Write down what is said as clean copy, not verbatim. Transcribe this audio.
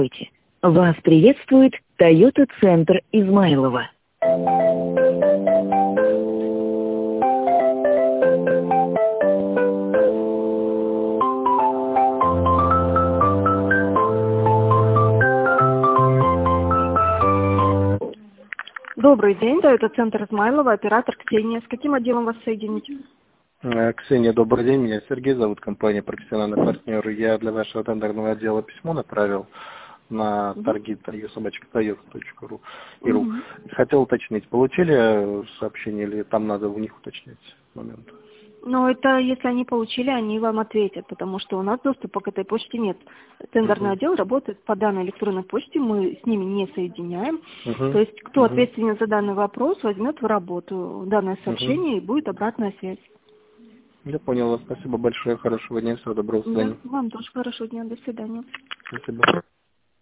Вас приветствует Toyota Центр Измайлово. Добрый день, Toyota Центр Измайлово, оператор Ксения. С каким отделом вас соединить? Ксения, добрый день. Меня Сергей зовут, компания «Профессиональный партнер». Я для вашего тендерного отдела письмо направил на торги торги@toyota.ru. Хотел уточнить, получили сообщение или там надо у них уточнять момент? Ну, это если они получили, они вам ответят, потому что у нас доступа к этой почте нет. Тендерный отдел работает по данной электронной почте, мы с ними не соединяем. То есть, кто ответственен за данный вопрос, возьмет в работу данное сообщение и будет обратная связь. Я понял вас. Спасибо большое. Хорошего дня. Всего доброго. До свидания. Вам тоже хорошего дня. До свидания. Спасибо.